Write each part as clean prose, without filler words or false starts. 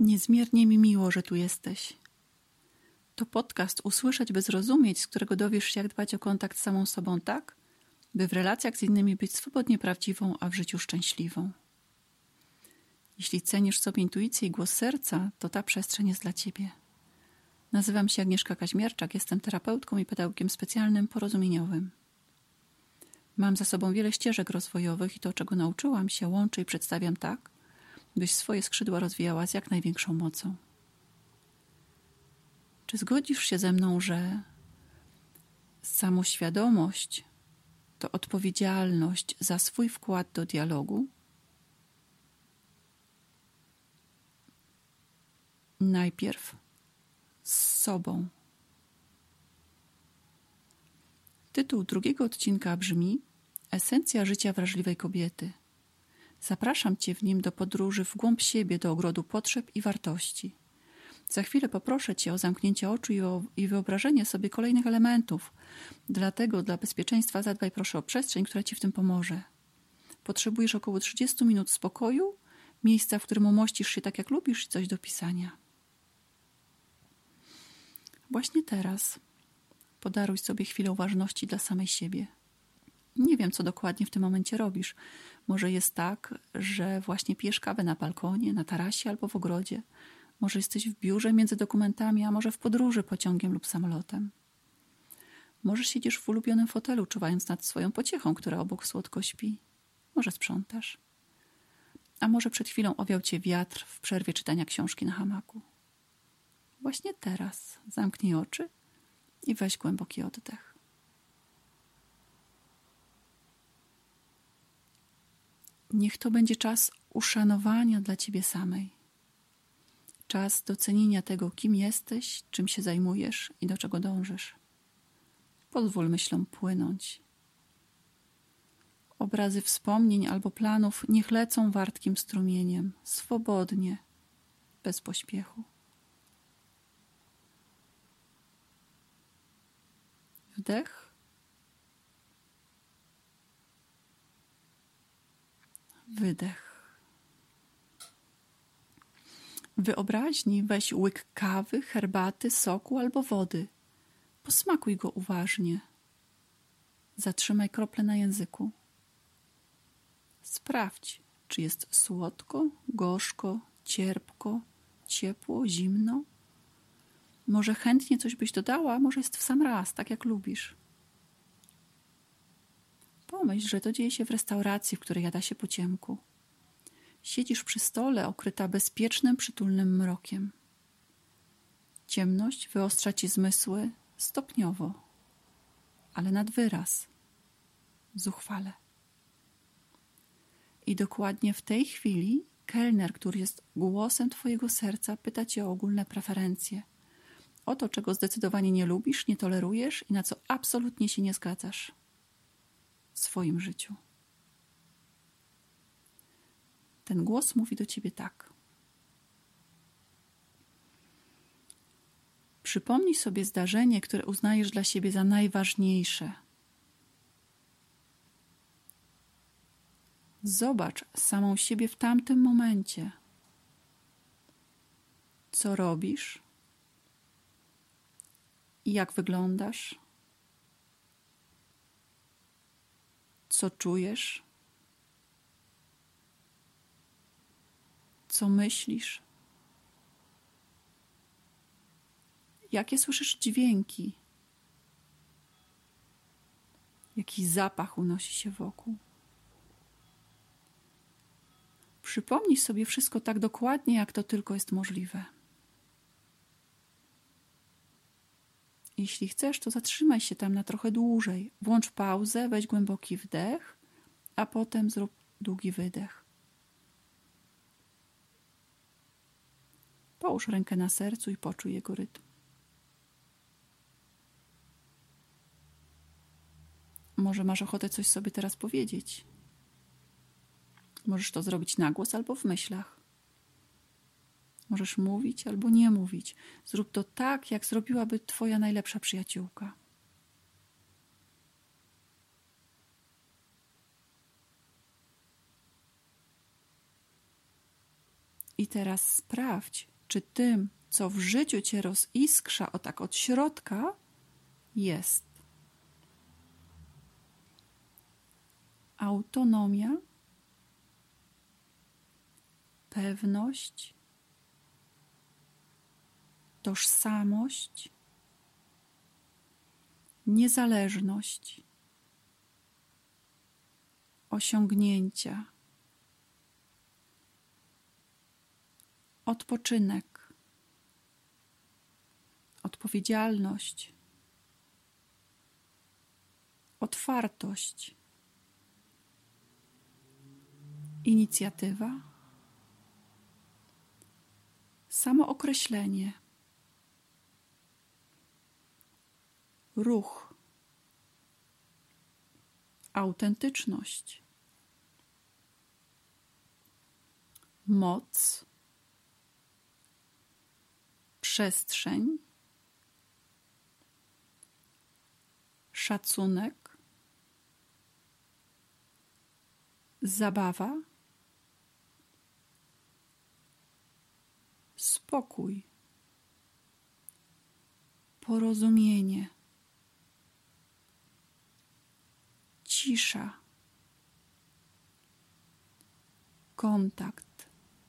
Niezmiernie mi miło, że tu jesteś. To podcast Usłyszeć by zrozumieć, z którego dowiesz się, jak dbać o kontakt z samą sobą tak, by w relacjach z innymi być swobodnie prawdziwą, a w życiu szczęśliwą. Jeśli cenisz sobie intuicję i głos serca, to ta przestrzeń jest dla Ciebie. Nazywam się Agnieszka Kaźmierczak, jestem terapeutką i pedagogiem specjalnym porozumieniowym. Mam za sobą wiele ścieżek rozwojowych i to, czego nauczyłam się, łączę i przedstawiam tak, byś swoje skrzydła rozwijała z jak największą mocą. Czy zgodzisz się ze mną, że samoświadomość to odpowiedzialność za swój wkład do dialogu? Najpierw z sobą. Tytuł drugiego odcinka brzmi Esencja życia wrażliwej kobiety. Zapraszam Cię w nim do podróży w głąb siebie, do ogrodu potrzeb i wartości. Za chwilę poproszę Cię o zamknięcie oczu i wyobrażenie sobie kolejnych elementów. Dlatego dla bezpieczeństwa zadbaj proszę o przestrzeń, która Ci w tym pomoże. Potrzebujesz około 30 minut spokoju, miejsca, w którym umościsz się tak jak lubisz i coś do pisania. Właśnie teraz podaruj sobie chwilę uważności dla samej siebie. Nie wiem, co dokładnie w tym momencie robisz. Może jest tak, że właśnie pijesz kawę na balkonie, na tarasie albo w ogrodzie. Może jesteś w biurze między dokumentami, a może w podróży pociągiem lub samolotem. Może siedzisz w ulubionym fotelu, czuwając nad swoją pociechą, która obok słodko śpi. Może sprzątasz. A może przed chwilą owiał Cię wiatr w przerwie czytania książki na hamaku. Właśnie teraz zamknij oczy i weź głęboki oddech. Niech to będzie czas uszanowania dla Ciebie samej. Czas docenienia tego, kim jesteś, czym się zajmujesz i do czego dążysz. Pozwól myślom płynąć. Obrazy wspomnień albo planów niech lecą wartkim strumieniem, swobodnie, bez pośpiechu. Wdech. Wydech. W wyobraźni weź łyk kawy, herbaty, soku albo wody. Posmakuj go uważnie. Zatrzymaj krople na języku. Sprawdź, czy jest słodko, gorzko, cierpko, ciepło, zimno. Może chętnie coś byś dodała, może jest w sam raz, tak jak lubisz. Pomyśl, że to dzieje się w restauracji, w której jada się po ciemku. Siedzisz przy stole, okryta bezpiecznym, przytulnym mrokiem. Ciemność wyostrza Ci zmysły stopniowo, ale nad wyraz, zuchwale. I dokładnie w tej chwili kelner, który jest głosem Twojego serca, pyta Cię o ogólne preferencje. O to, czego zdecydowanie nie lubisz, nie tolerujesz i na co absolutnie się nie zgadzasz w swoim życiu. Ten głos mówi do Ciebie tak. Przypomnij sobie zdarzenie, które uznajesz dla siebie za najważniejsze. Zobacz samą siebie w tamtym momencie. Co robisz? I jak wyglądasz? Co czujesz? Co myślisz? Jakie słyszysz dźwięki? Jaki zapach unosi się wokół? Przypomnij sobie wszystko tak dokładnie, jak to tylko jest możliwe. Jeśli chcesz, to zatrzymaj się tam na trochę dłużej. Włącz pauzę, weź głęboki wdech, a potem zrób długi wydech. Połóż rękę na sercu i poczuj jego rytm. Może masz ochotę coś sobie teraz powiedzieć. Możesz to zrobić na głos albo w myślach. Możesz mówić albo nie mówić. Zrób to tak, jak zrobiłaby Twoja najlepsza przyjaciółka. I teraz sprawdź, czy tym, co w życiu cię roziskrza o tak od środka, jest autonomia, pewność, tożsamość, niezależność, osiągnięcia, odpoczynek, odpowiedzialność, otwartość, inicjatywa, samookreślenie, ruch, autentyczność, moc, przestrzeń, szacunek, zabawa, spokój, porozumienie, cisza, kontakt,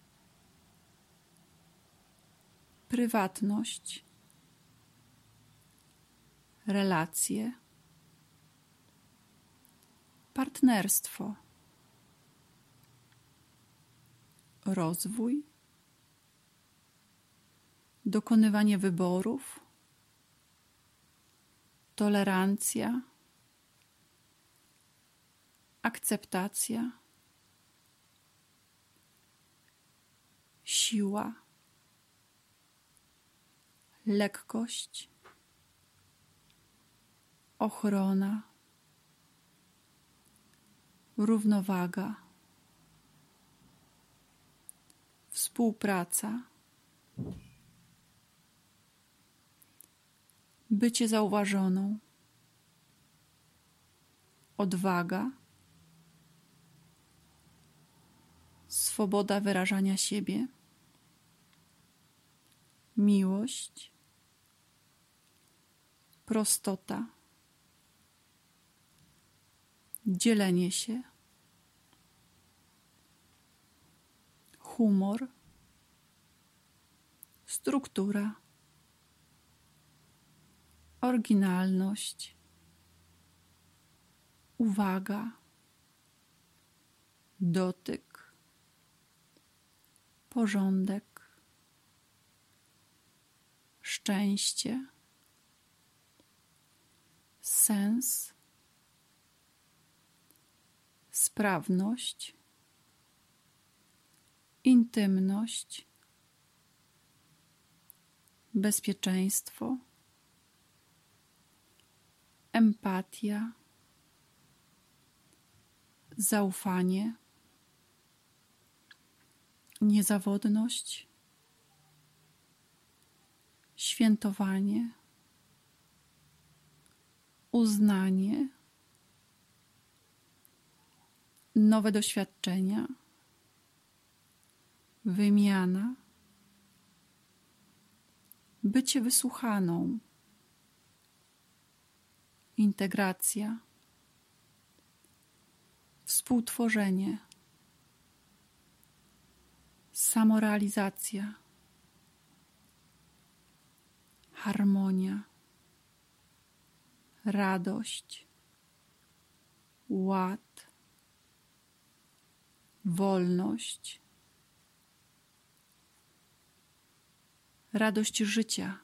prywatność, relacje, partnerstwo, rozwój, dokonywanie wyborów, tolerancja, akceptacja, siła, lekkość, ochrona, równowaga, współpraca, bycie zauważoną, odwaga, swoboda wyrażania siebie, miłość, prostota, dzielenie się, humor, struktura, oryginalność, uwaga, dotyk, porządek, szczęście, sens, sprawność, intymność, bezpieczeństwo, empatia, zaufanie, niezawodność, świętowanie, uznanie, nowe doświadczenia, wymiana, bycie wysłuchaną, integracja, współtworzenie, samorealizacja, harmonia, radość, ład, wolność, radość życia,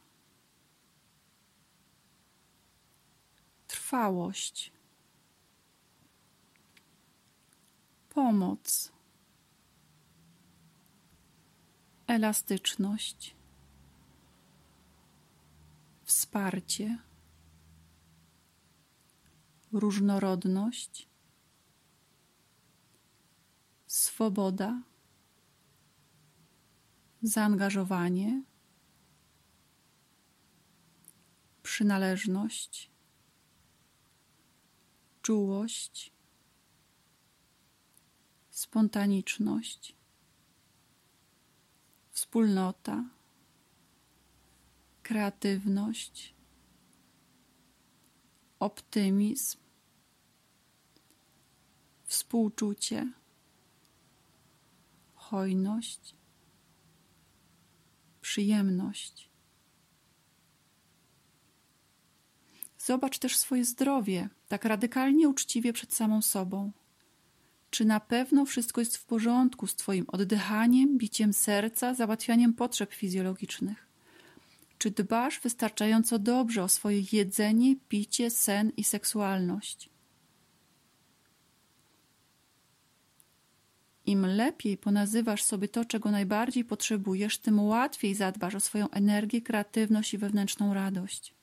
trwałość, pomoc, elastyczność, wsparcie, różnorodność, swoboda, zaangażowanie, przynależność, czułość, spontaniczność, wspólnota, kreatywność, optymizm, współczucie, hojność, przyjemność. Zobacz też swoje zdrowie, tak radykalnie uczciwie przed samą sobą. Czy na pewno wszystko jest w porządku z Twoim oddychaniem, biciem serca, załatwianiem potrzeb fizjologicznych? Czy dbasz wystarczająco dobrze o swoje jedzenie, picie, sen i seksualność? Im lepiej ponazywasz sobie to, czego najbardziej potrzebujesz, tym łatwiej zadbasz o swoją energię, kreatywność i wewnętrzną radość.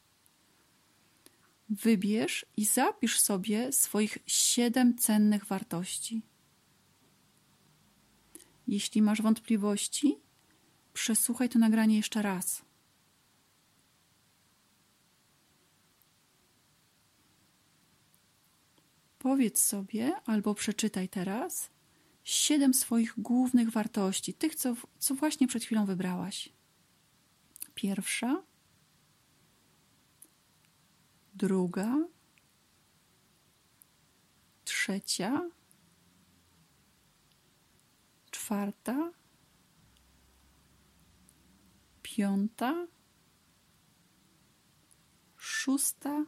Wybierz i zapisz sobie swoich 7 cennych wartości. Jeśli masz wątpliwości, przesłuchaj to nagranie jeszcze raz. Powiedz sobie albo przeczytaj teraz 7 swoich głównych wartości, tych, co właśnie przed chwilą wybrałaś. Pierwsza, druga, trzecia, czwarta, piąta, szósta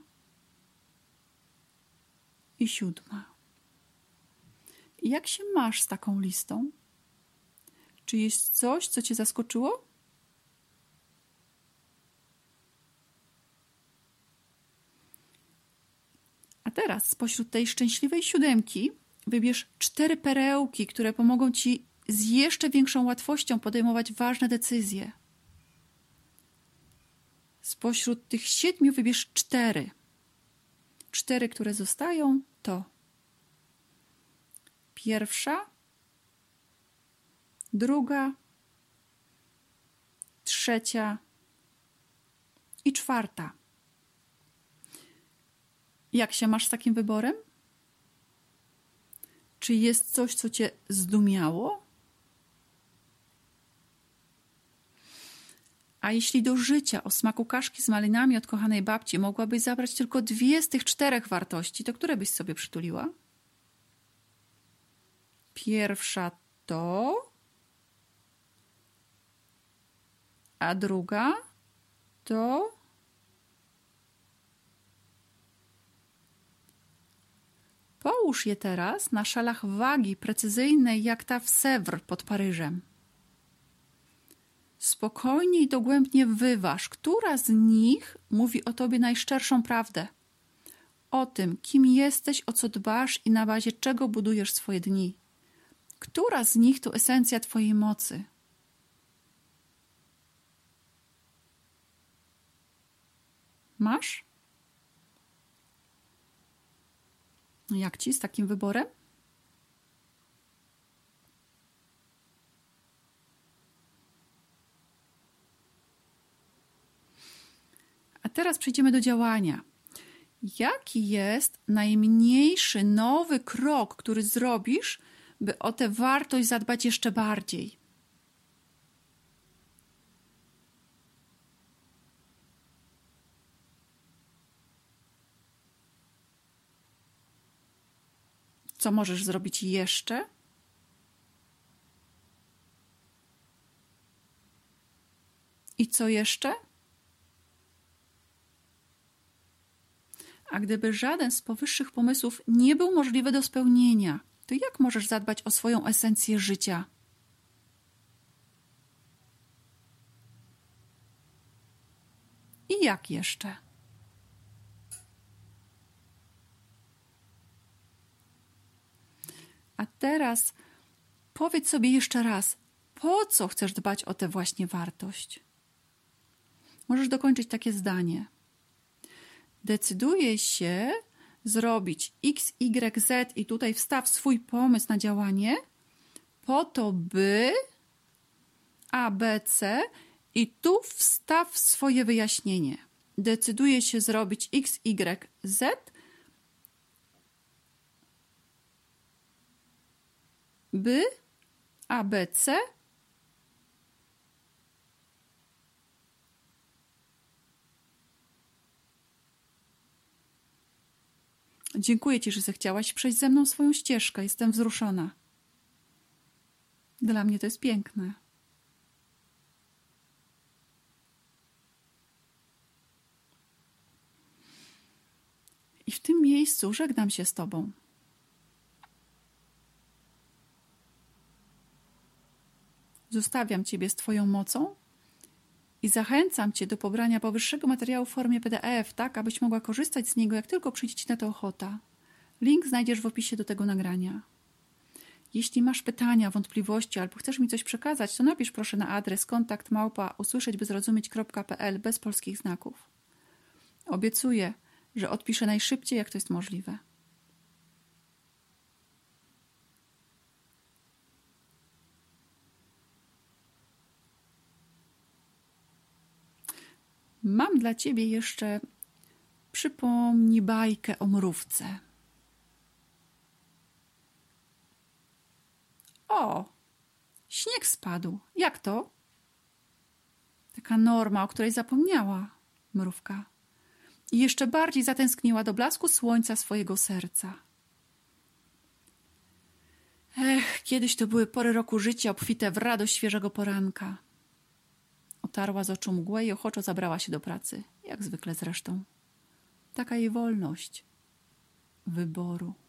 i 7. Jak się masz z taką listą? Czy jest coś, co Cię zaskoczyło? A teraz spośród tej szczęśliwej 7 wybierz 4 perełki, które pomogą Ci z jeszcze większą łatwością podejmować ważne decyzje. Spośród tych 7 wybierz 4. 4, które zostają, to pierwsza, druga, trzecia i czwarta. Jak się masz z takim wyborem? Czy jest coś, co Cię zdumiało? A jeśli do życia o smaku kaszki z malinami od kochanej babci mogłabyś zabrać tylko 2 z tych 4 wartości, to które byś sobie przytuliła? Pierwsza to, a druga to połóż je teraz na szalach wagi precyzyjnej jak ta w Sèvres pod Paryżem. Spokojnie i dogłębnie wyważ, która z nich mówi o Tobie najszczerszą prawdę. O tym, kim jesteś, o co dbasz i na bazie czego budujesz swoje dni. Która z nich to esencja Twojej mocy? Masz? Jak Ci z takim wyborem? A teraz przejdziemy do działania. Jaki jest najmniejszy nowy krok, który zrobisz, by o tę wartość zadbać jeszcze bardziej? Co możesz zrobić jeszcze? I co jeszcze? A gdyby żaden z powyższych pomysłów nie był możliwy do spełnienia, to jak możesz zadbać o swoją esencję życia? I jak jeszcze? A teraz powiedz sobie jeszcze raz, po co chcesz dbać o tę właśnie wartość? Możesz dokończyć takie zdanie. Decyduję się zrobić X, Y, Z i tutaj wstaw swój pomysł na działanie po to, by A, B, C i tu wstaw swoje wyjaśnienie. Decyduję się zrobić X, Y, Z, by A, B, C Dziękuję ci, że zechciałaś przejść ze mną swoją ścieżkę. Jestem wzruszona. Dla mnie to jest piękne. I w tym miejscu żegnam się z tobą. Zostawiam ciebie z twoją mocą i zachęcam cię do pobrania powyższego materiału w formie PDF, tak abyś mogła korzystać z niego, jak tylko przyjdzie ci na to ochota. Link znajdziesz w opisie do tego nagrania. Jeśli masz pytania, wątpliwości albo chcesz mi coś przekazać, to napisz proszę na adres kontakt@usłyszeć-by-zrozumieć.pl bez polskich znaków. Obiecuję, że odpiszę najszybciej, jak to jest możliwe. Mam dla ciebie jeszcze przypomnij bajkę o mrówce. O, śnieg spadł. Jak to? Taka norma, o której zapomniała mrówka. I jeszcze bardziej zatęskniła do blasku słońca swojego serca. Kiedyś to były pory roku życia obfite w radość świeżego poranka. Otarła z oczu mgłę i ochoczo zabrała się do pracy, jak zwykle zresztą. Taka jej wolność wyboru.